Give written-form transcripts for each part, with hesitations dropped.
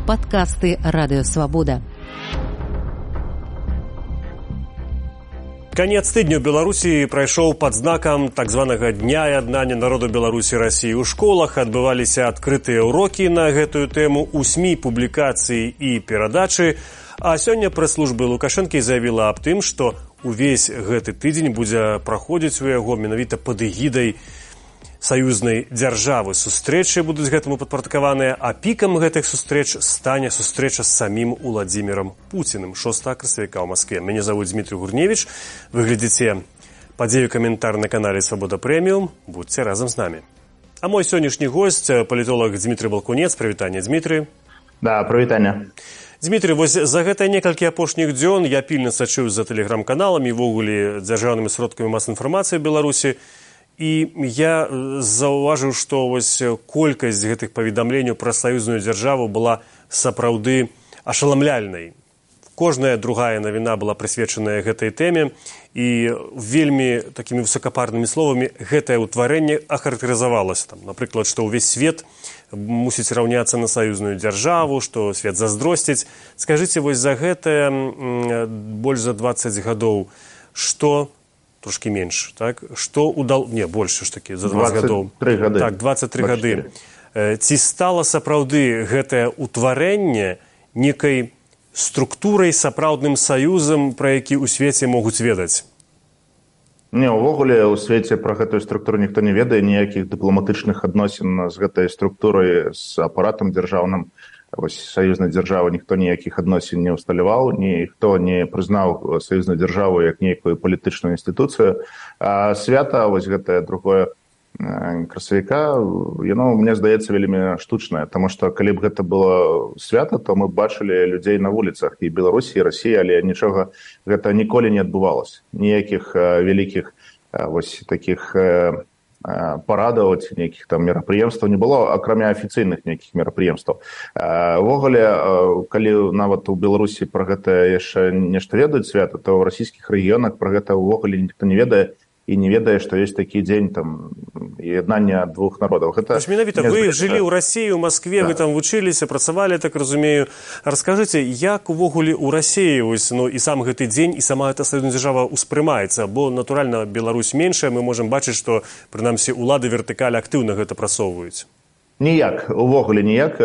Падкасты Радыёвабода. Канец тыдня ў Беларусі прайшоў пад знакам так званага Дня яднання народу Беларусі і Расіі. У школах адбываліся адкрытыя ўрокі на гэтую тэму, у СМІ публікацыі і перадачы. А сёння прэс-служба Лукашэнкі заявіла аб тым, што увесь гэты тыдзень будзе праходзіць у яго менавіта пад эгідай саюзнай дзяржавы. Сустрэчы будуць гэтаму падпарадкаваныя, а пікам гэтых сустрэч стане сустрэча з самім Уладзімірам Пуціным 6 красавіка ў Маскве. Мяне завуць Дмітрий Гурневіч. Вы глядзіце падзею каментар на канале Свабода Прэміум. Будьце разам з намі. А мой сённяшні госць палітолог Дмітрий Балкунец. Прывітанне, Дмітрий. Да, прывітанне. Дмітрий, вось за гэта некалькі апошніх дзён я пільна сачыў за тэлеграм-каналамі, ввогуле дзяржаўнымі сродкамі масавай інфармацыі ў Беларусі. І я заўважыў, што вось колькасць гэтых паведамленняў пра саюзную дзяржаву была сапраўды ашаламляльнай. Кожная другая навіна была прысвечаная гэтай тэме, і вельмі такімі высокапарнымі словамі гэтае ўтварэнне ахарактарызавалася. Напрыклад, што ўвесь свет мусіць раўняцца на саюзную дзяржаву, што свет заздросціць. Скажыце, вось за гэтае больш за 20 гадоў, што трошки менш, так? Што удал... Не, больше ж такі, за 20 гадоў. 23 гады. Так, 23 гады. Ці стала сапраўды гэтае ўтварэнне некай структурай, сапраўдным саюзам, пра які ў свеце могуць ведаць? Не, увогуле ў свеце пра гэтую структуру ніхто не ведае, ніякіх дыпламатычных адносін з гэтай структурай, з апаратам дзяржаўным. Вось саюзнай дзяржавы ніхто ніякіх адносін не ўсталяваў, ніхто не прызнаў саюзную дзяржаву як нейкую палітычную інстытуцыю. А свята, вось гэтае другое красавіка, яно, мне здаецца, вельмі штучнае, таму што калі б гэта было свята, то мы бачылі людзей на вуліцах і Беларусі, і Расіі, але нічога гэта ніколі не адбывалася. Ніякіх вялікіх вось такіх парадаў ці нейкіх там мерапрыемстваў не было, акрамя афіцыйных нейкіх мерапрыемстваў. Увогуле, калі нават у Беларусі пра гэта яшчэ нешта ведаюць свята, то ў расійскіх рэгіёнах пра гэта ўвогуле ніхто не ведае і не ведае, што ёсць такі дзень там яднання двух народаў. Гэта менавіта вы жылі ў Расіі, у Маскве, да. Вы там вучыліся, працавалі, так разумею. Раскажыце, як увогуле ў Расіі вось, ну, і сам гэты дзень, і сама гэта саюзная дзяржава ўспрымаецца, бо, натуральна, Беларусь меншая, мы можам бачыць, што, прынамсі, улады вертыкалі актыўна гэта прасоўваюць. Ніяк, увогуле ніяк.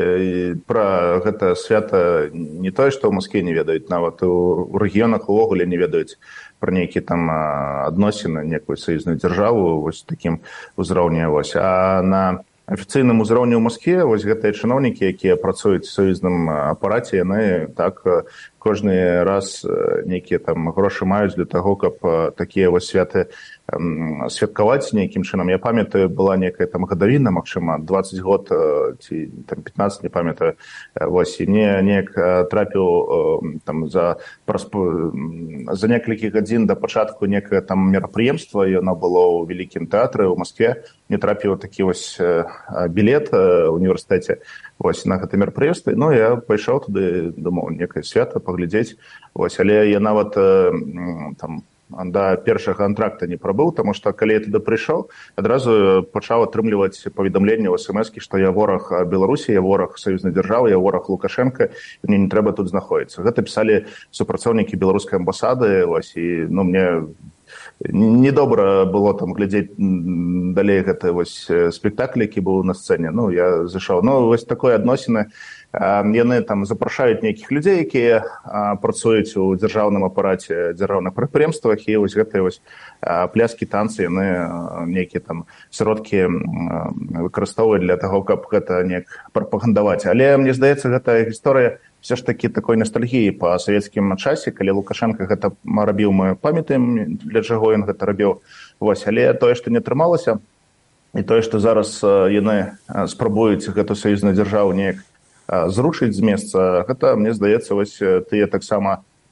Пра гэта свята не тое, што ў Маскве не ведаюць, нават у рэгіёнах увогуле не ведаюць пра нейкія там адносіны, некую саюзную дзяржаву вось такім узроўні. А на афіцыйным узроўні ў Маскве вось гэтыя чыноўнікі, якія працуюць у саюзным апараце, яны так кожны раз нейкія там грошы маюць для таго, каб такія вось святы святкаваць нейкім чынам. Я памятаю, была некая там гадавіна, магчыма, 20 год ці там 15, не памятаю. Вось, і мне неяк трапіў там за некалькі гадзін да пачатку некае там мерапрыемства, яно было ў вялікім тэатры ў Маскве. Мне трапіў такі вось білет ў універсітэце вось на гэта мерапрыемства. Ну, я пайшоў туды, думаў, некае свята паглядзець. Вось, але я нават там да першага антракта не прабыў, таму што калі я туды прыйшоў, адразу пачаў атрымліваць паведамленне ў смс-кі, што я вораг Беларусі, я вораг саюзнай дзяржавы, я вораг Лукашэнка, мне не трэба тут знаходзіцца. Гэта пісалі супрацоўнікі беларускай амбасады, вось, і ну, мне недобра было там глядзець далей гэты вось спектакль, які быў на сцэне. Ну, я зайшоў. Ну, вось такое адносіны. Яны там запрашаюць нейкіх людзей, якія працуюць у дзяржаўным апараце, дзяржаўных прадпрыемствах, і вось гэтыя вось пляскі, танцы, яны нейкія там сродкі выкарыстоўваюць для таго, каб гэта неяк прапагандаваць. Але мне здаецца, гэта гісторыя все ж такі такой ностальгіі па савецкім часе, калі Лукашенко гэта рабіў, мы памятаем, для чаго ён гэта рабіў. Вось, але тое, што не атрымалася, і тое, што зараз яны спрабуюць гэту саюзную дзяржаву неяк зрушыць з месца, гэта, мне здаецца, вось тыя таксама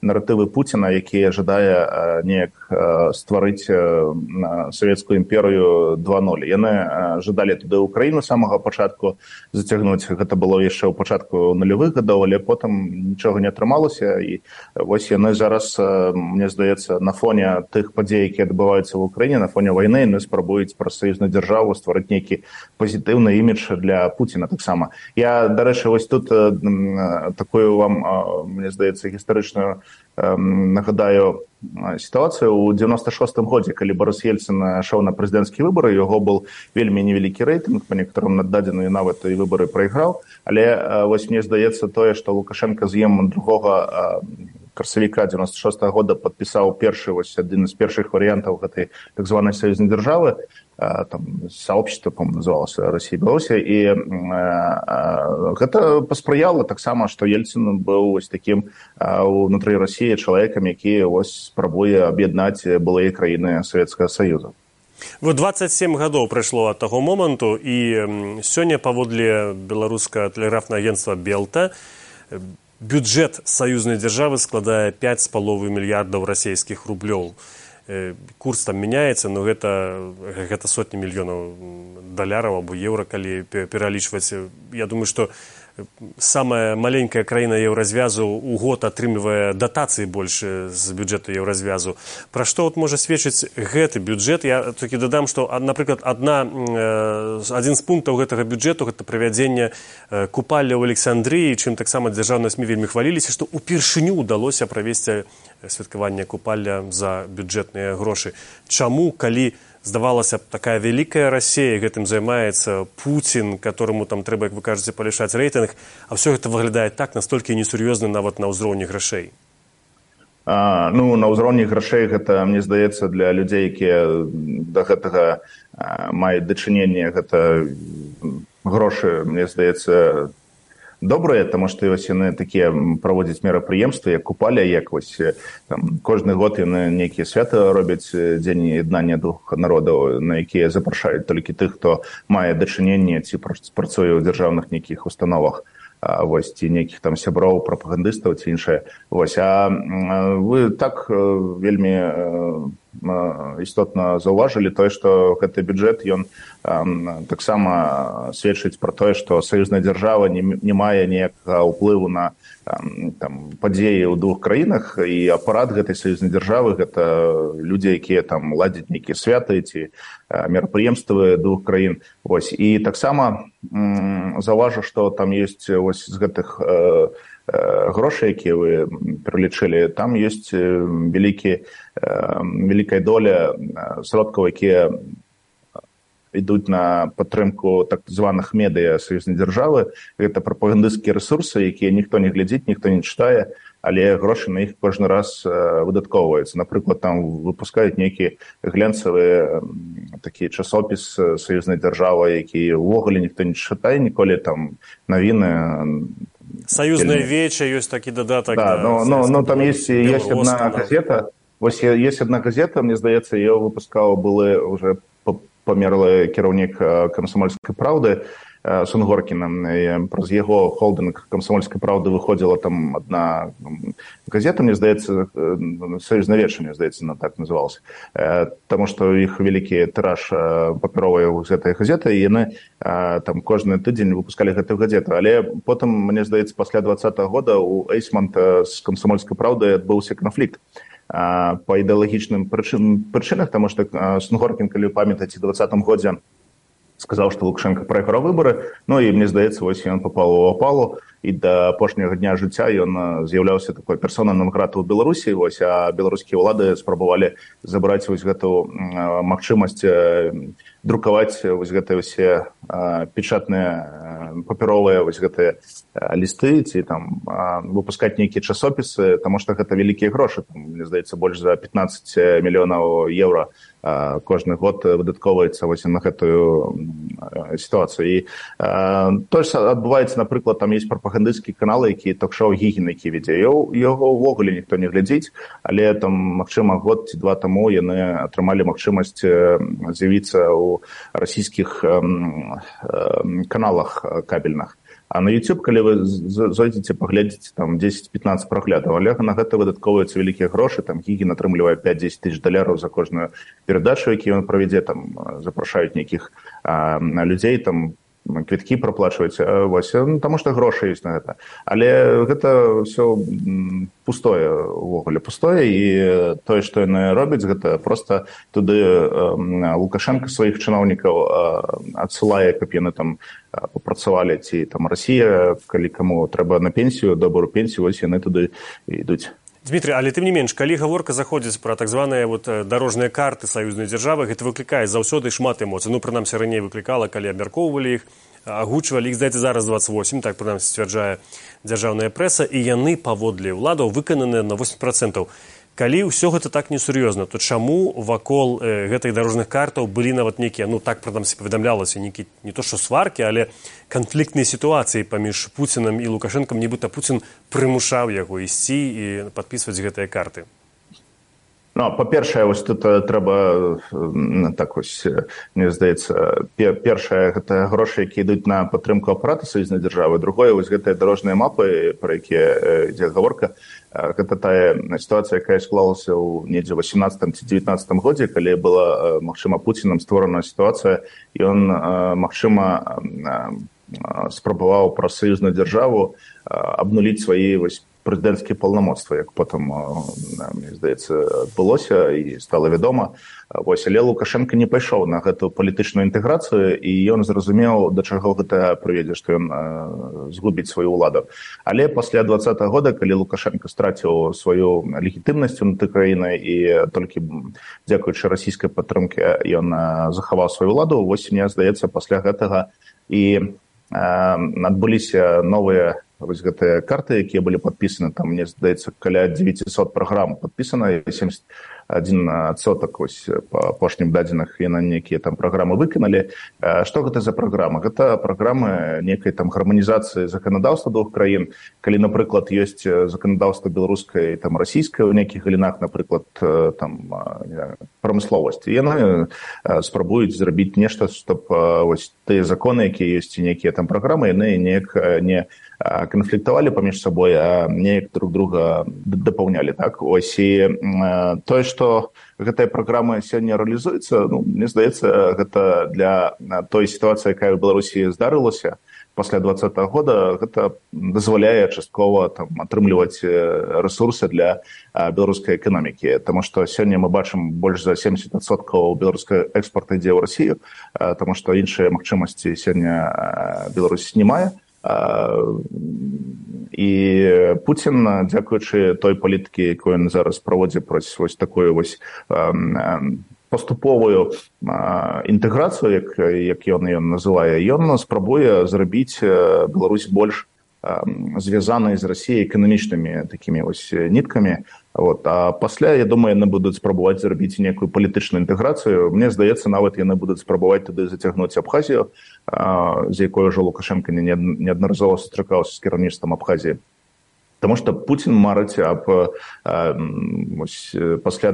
наратывы Пуціна, які жадае неяк стварыць савецкую імперыю 2.0. Яны жадалі туды Украіну з самага пачатку зацягнуць. Гэта было яшчэ ў пачатку нулявых гадоў, але потым нічога не атрымалася. І вось яны зараз, мне здаецца, на фоне тых падзей, якія адбываюцца в Украіне, на фоне вайны, яны спрабуюць праз саюзную дзяржаву стварыць нейкі пазітыўны імідж для Пуціна таксама. Я, дарэчы, вось тут такую вам, мне здаецца, гістарычную нагадаю сітуацыю. У 96-м годзе, калі Борис Ельцин ішоў на прэзідэнцкія выбары, яго был вельмі невялікі рэйтынг, па некаторым наддадзены нават і выбары прайграў, але вось мне здаецца тое, што Лукашенко з ім другога красавіка 96-го года падпісаў першы, вось адзін з першых варыянтаў гэтай так званай саюзнай дзяржавы, там сообщество, по-моему, называлася Россия и Белоруссия, и гэта паспрыяла таксама, што Ельцин быў вось такім унутры России чалавекам, які вось спрабуе аб'яднаць былыя краіны Савецкага Саюза. Вот 27 гадоў прайшло ад таго моманту, і сёння паводле беларускага тэлеграфнага агенцтва Белта бюджэт саюзнай дзяржавы складае 5,5 мільярдаў расійскіх рублёў. Курс там мяняецца, но гэта сотні мільёнаў даляраў або еўра, калі пералічваць. Я думаю, што самая маленькая краіна еўразвязу ў год атрымлівае датацыі больш з бюджэту еўразвязу. Пра што можа сведчыць гэты бюджэт? Я толькі дадам, што, напрыклад, адзін з пунктаў гэтага бюджэту гэта правядзенне купалля ў Александрыі, чым таксама дзяржаўныя СМІ вельмі хваліліся, што ўпершыню ўдалося правесці святкаванне купалля за бюджэтныя грошы. Чаму, калі здавалася б, такая вялікая Расія, гэтым займаецца Пуцін, которому там трэба, як вы кажаце, палішаць рэйтынг, а ўсё гэта выглядае так настолькі несур'ёзна нават на ўзроўні грашэй? На ўзроўні грашэй гэта, мне здаецца, для людзей, якія да гэтага маюць дачыненне, гэта грошы, мне здаецца, добрыя, таму што вось яны такія праводзяць мерапрыемствы, як купаля, як вось там кожны год яны нейкія святы робяць, дзень яднання двух народаў, на якія запрашаюць толькі тых, хто мае дачыненне ці працуе ў дзяржаўных нейкіх установах, вось, ці нейкіх там сяброў, прапагандыстаў ці іншае. Вось, а вы так вельмі істотна заўважылі тое, што гэты бюджэт, ён таксама сведчыць пра тое, што саюзная дзяржава не мае ніякага ўплыву на падзеі ў двух краінах, і апарат гэтай саюзнай дзяржавы гэта людзі, якія там ладзяць нейкія святы ці мерапрыемствы двух краін. Вось, і таксама заўважу, што там ёсць вось з гэтых грошай, якія вы пералічылі, там ёсць вялікая доля сродкаў, якія ідуць на падтрымку так званых медыя саюзнай дзяржавы. Гэта прапагандысцкія рэсурсы, якія ніхто не глядзіць, ніхто не чытае, але грошы на іх кожны раз выдаткоўваюцца. Напрыклад, там выпускаюць нейкі глянцавы такі часопіс саюзнай дзяржавы, які ўвогуле ніхто не чытае ніколі, там навіны. Союзная веча, есть такие додаток. Да, но там есть одна газета. Вось есть одна газета, мне здаецца, ее выпускаў былы уже памерлы кіраўнік камсомольскай праўды Сунгоркіна. Праз яго холдинг камсомольскай праўды выходзіла там одна газета, мне здаецца, Союзная веча, мне здаецца, она так называлась. Таму што іх вялікі тыраж папяровай з гэтай газеты, і яны там кожны тыдзень выпускалі гэтую газету. Але потым, мне здаецца, пасля 2020 года у Эйсмонт з камсомольскай праўды адбыўся канфлікт па ідэалагічным прычынах, таму што Сунгоркін, калі памятаеце, у 2020 годзе сказаў, што Лукашенко прайграў выбары, ну і мне здаецца, вось ён папаў у апалу, і да апошняга дня жыцця ён з'яўляўся такой персонай нон-грата ў Беларусі, вось, а беларускія ўлады спрабавалі забраць вось гэту магчымасць друкаваць вось гэтыя ўсе печатныя папяровыя вось гэтыя лісты ці там выпускаць нейкія часопісы, таму што гэта вялікія грошы, там, мне здаецца, больш за 15 мільёнаў еўра кожны год выдаткоўваецца вось на гэтую сітуацыю. І тое ж адбываецца, напрыклад, там ёсць прапагандысцкія каналы, які ток-шоу Гігін, які вядзе. Яго ўвогуле ніхто не глядзіць, але там, магчыма, год ці два таму яны атрымалі магчымасць з'явіцца ў расійскіх каналах кабельных. А на YouTube, калі вы зойдзеце, паглядзіце там 10-15 праглядаў, але на гэта выдаткоўваюцца вялікія грошы, там Гігін атрымлівае 5-10 тысяч долараў за кожную перадачу, які ён правядзе, там запрашаюць нейкіх людзей, там квіткі праплачваюць, вось, таму што грошы ёсць на гэта. Але гэта ўсё пустое, увогуле пустое, і тое, што яны робяць, гэта проста туды Лукашенко сваіх чыноўнікаў адсылае, каб яны там папрацавалі, ці там Расія, калі каму трэба на пенсію, добрую пенсію, вось яны туды ідуць. Дмітрий, але тым не менш, калі гаворка заходзіць пра так званыя дарожныя карты саюзнай дзяржавы, гэта выклікае заўсёды шмат эмоцый. Ну, прынамсі, раней выклікала, калі абмяркоўвалі іх, агучвалі іх, здаецца, зараз 28, так прынамсі сцвярджае дзяржаўная прэса, і яны паводле ўладаў выкананыя на 8%. Калі ўсё гэта так несур'ёзна, то чаму вакол гэтых дарожных картаў былі нават нейкія, ну так прынамсі паведамлялася, нейкія не то што сваркі, але канфліктныя сітуацыі паміж Пуцінам і Лукашэнкам, нібыта Пуцін прымушаў яго ісці і падпісваць гэтыя карты? Ну, па-першае, вось тут трэба, так вось, мне здаецца, першае, гэта грошы, які ідуць на падтрымку апарата саюзнай дзяржавы, другое, вось гэтыя дарожныя мапы, пра якія ідзе гаворка, гэта тая сітуацыя, якая склалася ў недзе 18 ці 19 годзе, калі была, магчыма, Пуцінам створана сітуацыя, і ён, магчыма, спрабаваў праз саюзную дзяржаву абнуліць свае вось прэзідэнцкія паўнамоцтвы, як потым, мне здаецца, адбылося і стала вядома. Вось, але Лукашенко не пайшоў на гэту палітычную інтэграцыю, і ён зразумеў, да чаго гэта прывядзе, што ён згубіць сваю ўладу. Але пасля 2020 года, калі Лукашенко страціў сваю легітымнасць унутры краіны і толькі дзякуючы расійскай падтрымке ён захаваў сваю ўладу, вось, мне здаецца, пасля гэтага і адбыліся новыя вось гэтыя карты, якія былі падпісаны, там, мне здаецца, каля 900 праграм падпісана, 71% вось па апошнім дадзеных яны нейкія там праграмы выканалі. Што гэта за праграма? Гэта праграмы нейкай там гарманізацыі заканадаўства двух краін. Калі, напрыклад, ёсць заканадаўства беларускай, там, расійскай у нейкіх галінах, напрыклад, там, прамысловасці, яны спрабуюць зрабіць нешта, чтоб вось тыя законы, якія ёсць, нейкія там праграмы, яны неяк не канфліктавалі паміж сабой, а неяк друг друга дапаўнялі. Так? Ось, і тое, што гэтая праграма сёння рэалізуецца, ну, мне здаецца, гэта для той сітуацыі, якая ў Беларусі здарылася пасля 2020 года, гэта дазваляе часткова там атрымліваць рэсурсы для беларускай эканомікі. Таму што сёння мы бачым больш за 70% беларускай экспорта ідзе ў Расію, таму што іншыя магчымасці сёння Беларусь не мае. І Пуцін, дзякуючы той палітыкі, якую ён зараз праводзіць праз вось такую вось паступовую інтэграцыю, як ён ее называе, ён спрабуе зрабіць Беларусь больш звязанай з Расіяй эканамічнымі такімі вось ніткамі. Вот. А пасля, я думаю, яны будуць спрабаваць зрабіць некую палітычную інтэграцыю. Мне здаецца, нават яны будуць спрабаваць туды зацягнуць Абхазію, з якой ўжо Лукашенко неаднаразова сустракаўся з кіраўніцтвам Абхазіі. Таму што Пуцін марыць аб пасля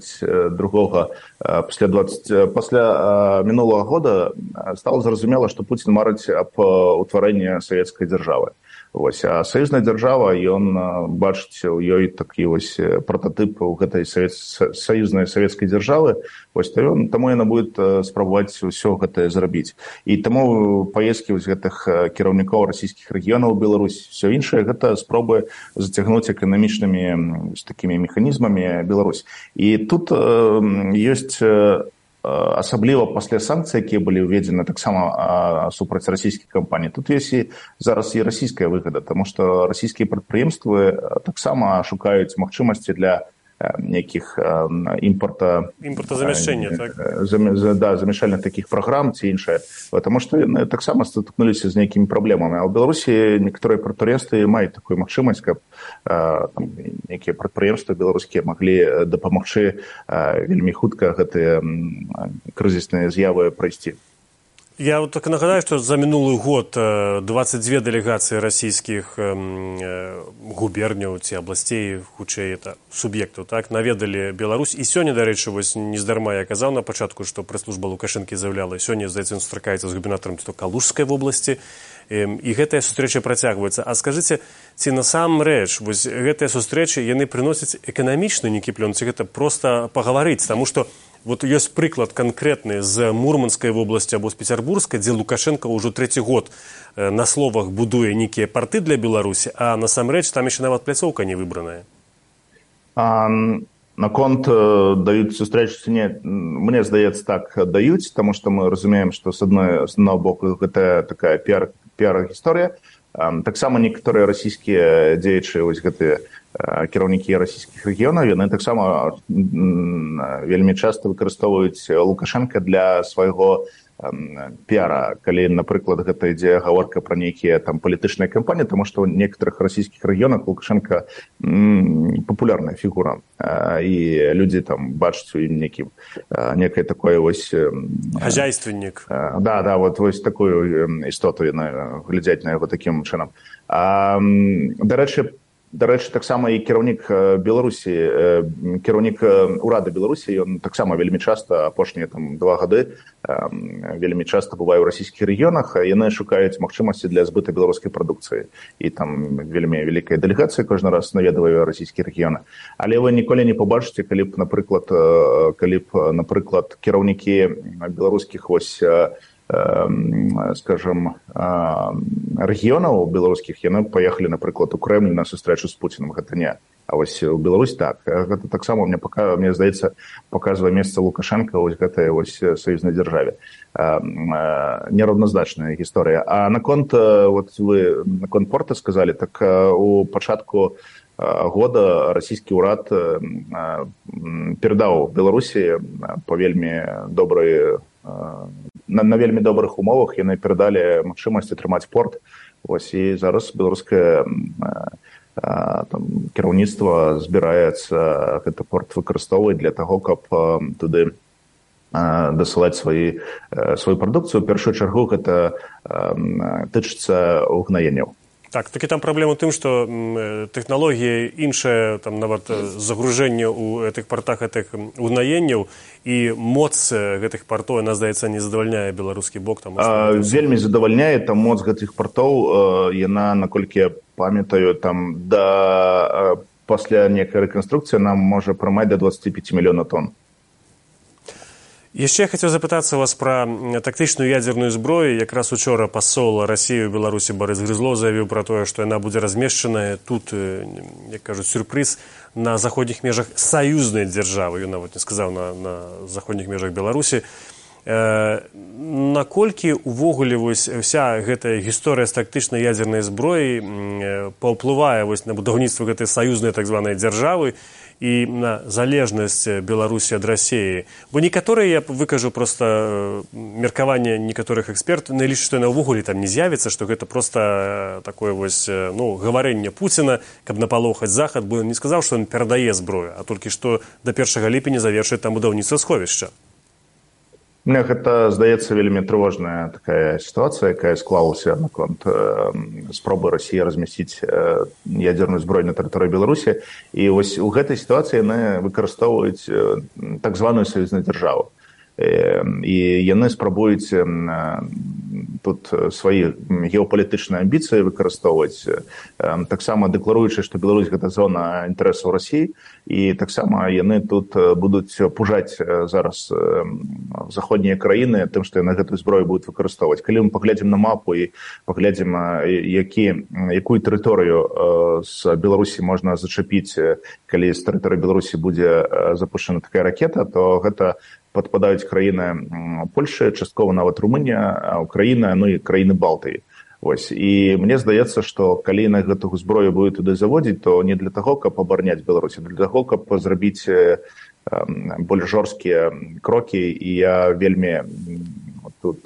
мінулага года стала зразумела, што Пуцін марыць аб утварэнні савецкай дзяржавы. Вось, а саюзная дзяржава, ён бачыць у ёй такі вось прататып у гэтай саюзнай савецкай дзяржавы, вось, таму яна будет спрабаваць усё гэтае зрабіць. І таму паездкі вось гэтых кіраўнікоў расійскіх рэгіёнаў у Беларусь, всё іншае, гэта спробы зацягнуць эканамічнымі такімі механізмамі Беларусь. І тут ёсць асабліва пасля санкцый, якія былі ўведзены таксама супраць расійскіх кампаній. Тут ёсць і зараз і расійская выгада, таму што расійскія прадпрыемствы таксама шукаюць магчымасці для нейкіх імпортазамяшчэння, так? Замяшальных такіх праграм ці іншае, таму што яны таксама стыкнуліся з нейкімі праблемамі. А ў Беларусі некаторыя прадпрыемствы маюць такую магчымасць, каб нейкія прадпрыемствы беларускія маглі дапамагчы вельмі хутка гэтыя крызісныя з'явы прайсці. Я вот так нагадаю, что за минулый год 22 делегации российских губерняў ці областей, хутчэй это суб'ектаў, так, наведалі Беларусь. І сёння, дарэчы, вось нездарма я казаў на пачатку, што прэс-служба Лукашэнкі заяўляла, сёння, здаецца, ён сустракаецца з губернатарам Калужскай вобласці, і гэтая сустрэча працягваецца. А скажыце, ці насамрэч вось гэтыя сустрэчы яны прыносяць эканамічны нейкі плён, ці гэта проста пагаварыць, таму што вот ёсць прыклад канкрэтны з Мурманскай вобласці або з Пецярбургскай, дзе Лукашенко ўжо 3-й год на словах будуе нейкія парты для Беларусі, а насамрэч там яшчэ нават пляцоўка не выбраная. Наконт даюць сустрэчу ці не, мне здаецца, так даюць, таму што мы разумеем, што з аднаго боку гэта такая піар-гісторыя. Таксама некаторыя расійскія дзеячы, вось гэтыя кіраўнікі расійскіх рэгіёнаў, яны таксама вельмі часта выкарыстоўваюць Лукашенка для свайго піара, калі, напрыклад, гэта ідзе гаворка пра нейкія там палітычныя кампаніі, таму што ў некаторых расійскіх рэгіёнах Лукашенка папулярная фігура, і людзі там бачаць у ім некае такое вось хазяйственнік. Да, вот вось такую істоту яны глядзяць на яго такім чынам. Дарэчы, таксама і кіраўнік Беларусі, кіраўнік урада Беларусі, ён таксама вельмі часта, апошнія 2 гады, вельмі часта бывае ў расійскіх рэгіёнах, яны шукаюць магчымасці для збыта беларускай прадукцыі. І там вельмі вялікая дэлегацыя кожны раз наведвае расійскія рэгіёны. Але вы ніколі не пабачыце, калі б, напрыклад, кіраўнікі беларускіх вось, скажем, рэгіёнаў беларускіх, яны паехалі, напрыклад, у Крэмль на сустрэчу з Пуцінам, гэта не. А вось у Беларусь так. Гэта таксама, мне здаецца, паказвае месца Лукашенка вось гэтай вось саюзнай дзяржаве. Нераўназначная гісторыя. А наконт, вот вы наконт порта сказалі, так у пачатку года расійскі ўрад перадаў Беларусі па вельмі добрай на вельмі добрых умовах, яны перадалі магчымасць атрымаць порт. Вось, і зараз беларускае кіраўніцтва збіраецца гэты порт выкарыстоўваць для таго, каб туды дасылаць сваю прадукцыю. У першую чаргу гэта тычыцца угнаенняў. Так, такі там праблема ў тым, што тэхналогія іншая, там нават загружэнне ў гэтых партах гэтых угнаенняў, і моц гэтых партоў, яна, здаецца, не задавальняе беларускі бок. Вельмі задавальняе, там моц гэтых партоў, яна, наколькі я памятаю, там пасля нейкай рэканструкцыі нам можа прымаць до 25 мільёнаў тонн. Яшчэ я хацеў запытацца вас пра тактычную ядзерную зброю. Якраз учора пасол Расіі ў Беларусі Барыс Грызлоў заявіў пра тое, што яна будзе размешчаная тут, як кажуць, сюрпрыз, на заходніх межах саюзнай дзяржавы. Ён нават не сказаў на заходніх межах Беларусі. Наколькі увогуле вось вся гэтая гісторыя з тактычнай ядзернай зброяй паўплывае вось на будаўніцтва гэтай саюзнай так званай дзяржавы і на залежнасць Беларусі ад Расіі? Бо некаторыя, я выкажу проста меркаванне некаторых экспертаў, не лічаць, што яна ўвогуле там не з'явіцца, што гэта проста такое вось, гаварэнне Пуціна, каб напалохаць Захад, бо ён не сказаў, што ён перадае зброю, а толькі што да 1 ліпеня завершыць там будаўніцтва сховішча. Мне гэта здаецца вельмі трывожная такая сітуацыя, якая склалася наконт спробы Расіі размясціць ядзерную зброю на тэрыторыі Беларусі. І вось у гэтай сітуацыі яны выкарыстоўваюць так званую саюзную дзяржаву. І яны спрабуюць тут свае геапалітычныя амбіцыі выкарыстоўваць, таксама дэкларуючы, што Беларусь гэта зона інтарэсаў Расіі, і таксама яны тут будуць пужаць зараз заходнія краіны тым, што яны гэтую зброю будуць выкарыстоўваць. Калі мы паглядзім на мапу і паглядзім, якую тэрыторыю з Беларусі можна зачапіць, калі з тэрыторыі Беларусі будзе запушчана такая ракета, то гэта падпадаюць краіны Польшы, часткова нават Румынія, Украіна, ну і краіны Балтыі. Вось. І мне здаецца, што калі на гэтую зброю будуць туды заводзіць, то не для таго, каб абараняць Беларусь, а для таго, каб зрабіць больш жорсткія крокі. І я вельмі тут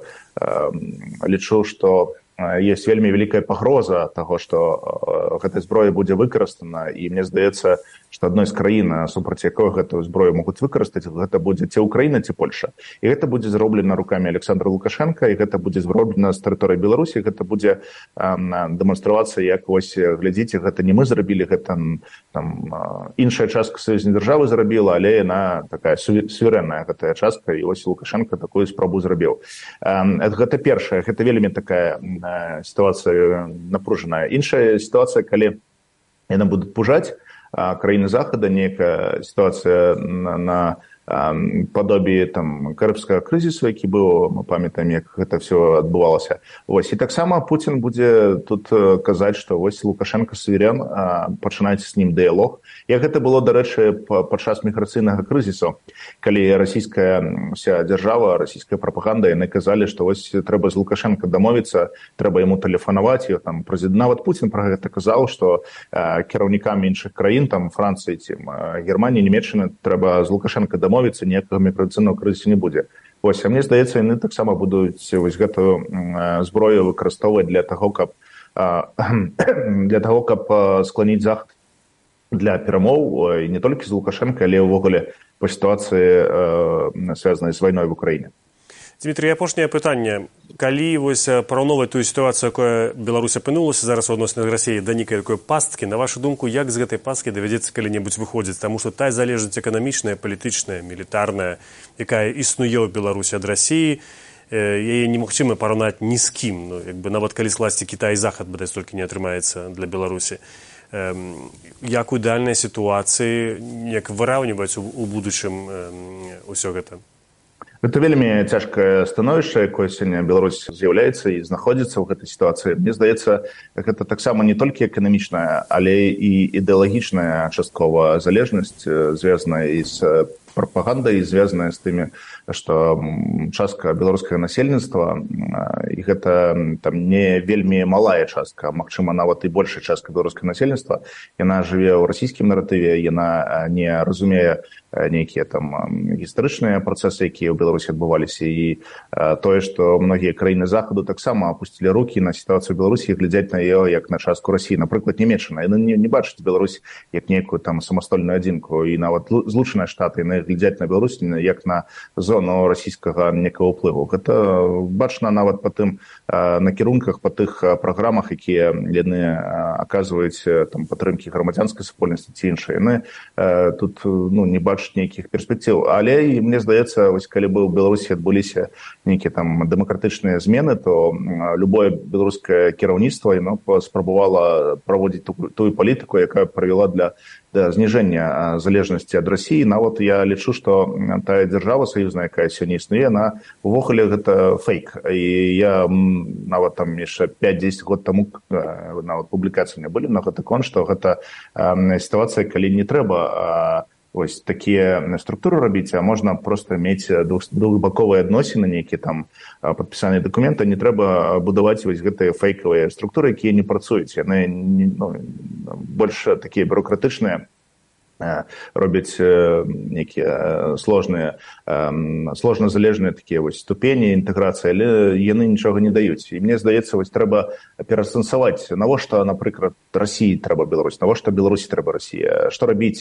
лічу, што ёсць вельмі вялікая пагроза таго, што гэтая зброя будзе выкарыстана, і мне здаецца, што адной з краін, супраць якой гэтую зброю могуць выкарыстаць, гэта будзе ці Украіна, ці Польша. І гэта будзе зроблена рукамі Александра Лукашенка, і гэта будзе зроблена з тэрыторыі Беларусі, гэта будзе дэманстравацца, як вось, глядзіце, гэта не мы зрабілі, гэта там іншая частка саюзнай дзяржавы зрабіла, але яна такая суверэнная гэтая частка, і вось Лукашенка такую спробу зрабіў. Гэта першае, гэта вельмі такая ситуация напруженная. Іншая ситуация, калі яны будут пужаць краіны Захада, некая ситуация на падобі там карыбскага крызісу, які быў, мы памятаем, як гэта все адбывалася. Вось, і таксама Путін будзе тут казаць, што вось Лукашенко суверен, пачынайце з ним дыялог. Як гэта было, дарэчы, падчас міграцыйнага крызісу, калі расійская вся дзяржава, расійская прапаганда, яны казалі, што вось трэба з Лукашенко дамовіцца, трэба яму тэлефанаваць, і там нават Путін пра гэта казаў, што кіраўнікам іншых краін, там Францыі, Германії, Німеччыны, трэба з Лукашенко дамовіцца, ніякага міграцыйнага крызісу не будзе. Вось, а мне здаецца, яны таксама будуць вось гэтую зброю выкарыстоўваць для таго, каб скланіць Захад для перамоў, і не толькі з Лукашенко, але ўвогуле па сітуацыі, звязанай з вайной в Украіне. Дмітрий, апошняе пытанне. Калі вось параўноўваць тую сітуацыю, якая Беларусь апынулася зараз у адносінах Расіі да нейкай такой пасткі, на вашу думку, як з гэтай пасткі давядзецца калі-небудзь выходзіць? Таму што тая залежнасць эканамічная, палітычная, мілітарная, якая існуе ў Беларусі ад Расіі, яе немагчыма параўнаць ні з кім. Ну, як бы нават калі скласці Кітай і Захад, бадай столькі не атрымаецца для Беларусі. Як у ідэальнай сітуацыі, як выраўніваць у будучым усё гэта? Гэта вельмі цяжкае становішча, якое сёння Беларусь з'яўляецца і знаходзіцца ў гэтай сітуацыі. Мне здаецца, гэта таксама не толькі эканамічная, але і ідэалагічная часткова залежнасць, звязаная і з прапагандай, звязаная з тымі, што частка беларускага насельніцтва, і гэта там не вельмі малая частка, магчыма, нават і большая частка беларускага насельніцтва, яна жыве ў расійскім наратыве, яна не разумее нейкія там гістарычныя працэсы, якія ў Беларусі адбываліся, і тое, што многія краіны Захаду таксама апусцілі рукі на сітуацыю Беларусі і глядзяць на яе як на частку Расіі. Напрыклад, Нямецчына, яны не бачаць Беларусь як нейкую там самастольную адзінку, і нават Злучаныя Штаты, яны глядзяць на Беларусь як на зону расійскага некага ўплыву. Гэта бачна нават па тым накірунках, па тых праграмах, якія яны аказваюць там падтрымкі грамадзянскай супольнасці ці іншыя. Яны тут не бачаць нейкіх перспектыў. Але і мне здаецца, вось калі бы ў Беларусі адбыліся нейкія там дэмакратычныя змены, то любое беларускае кіраўніцтва яно спрабавала праводзіць тую палітыку, якая прывяла да зніжэння залежнасці ад Расіі. Нават я лічу, што тая дзяржава саюзная, якая сёння існуе, яна увогуле гэта фейк. І я нават там яшчэ 5-10 год таму нават публікацыі не былі на гэты конт, што гэта сітуацыя, калі не трэба ось такія структуры рабіць, а можна проста мець двухбаковыя адносіны, нейкія там падпісаныя дакументы, не трэба будаваць вось гэтыя фейкавыя структуры, якія не працуюць. Яны больш такія бюрократычныя, робяць нейкія сложна залежныя такія вось ступені інтэграцыі, але яны нічога не даюць. І мне здаецца, вось трэба пераасэнсаваць, навошта, напрыклад, Расіі трэба Беларусь, навошта Беларусі трэба Расія, што рабіць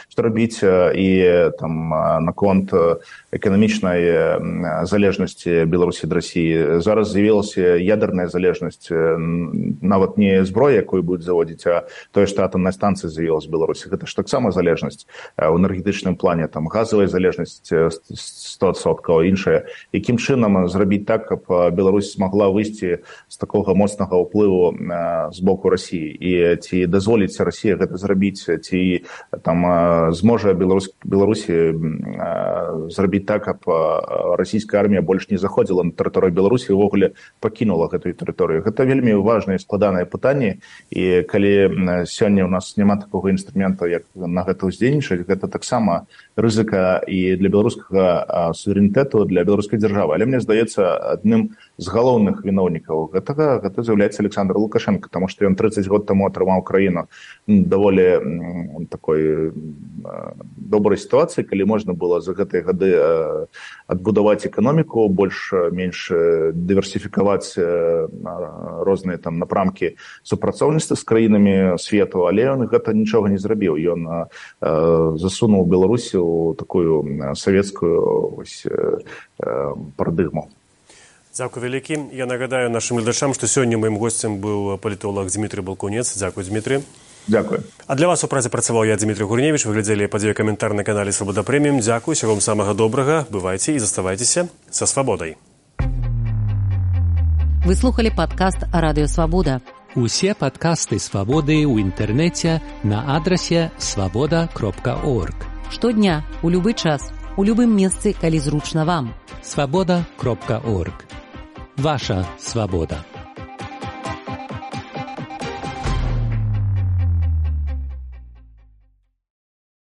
і там наконт эканамічнай залежнасці Беларусі ад Расіі. Зараз з'явілася ядерная залежнасць, нават не зброя, якую будуць заводзіць, а тое, што атамная станцыя з'явілася в Беларусі. Гэта ж таксама залежнасць у энергетычным плане, там газавая залежнасць 100%, іншая. Якім чынам зрабіць так, каб Беларусь смагла выйсці з такога моцнага ўплыву з боку Расіі, і ці дазволіць Расія гэта зрабіць, ці там зможа Беларусі зрабіць так, каб расійская армія больш не заходзіла на тэрыторыю Беларусі і ўвогуле пакінула гэтую тэрыторыю. Гэта вельмі важнае і складанае пытанне, і калі сёння ў нас няма такога інструмента, як на гэта ўздзейнічаць, гэта таксама рызыка і для беларускага суверэнітэту, для беларускай дзяржавы. Але мне здаецца, адным з галоўных віноўнікаў гэтага гэта з'яўляецца Александр Лукашенко, таму што ён 30 год таму атрымаў краіну даволі такой добрай сітуацыі, калі можна было за гэтыя гады адбудаваць эканоміку, больш-менш дыверсіфікаваць розныя там напрамкі супрацоўніцтва з краінамі свету, але ён гэта нічога не зрабіў. Ён засунуў Беларусь у такую савецкую парадыгму. Дзякуй вялікі. Я нагадаю нашым гледачам, што сёння маім госцем быў палітолог Дмітрий Балкунец. Дзякуй, Дмітрий. Дзякуй. А для вас у працы працаваў я, Дмітрий Гурневіч. Вы глядзелі падзею каментар на канале Свабода Прэміум. Дзякуй, усяго вам самага добрага. Бывайце і заставайцеся са свабодай. Вы слухали падкаст Радыё Свабода. Усе падкасты Свабоды ў інтэрнэце на адрасе swaboda.org. Штодня, у любы час, у любым месцы, калі зручна вам. swaboda.org. Ваша свабода.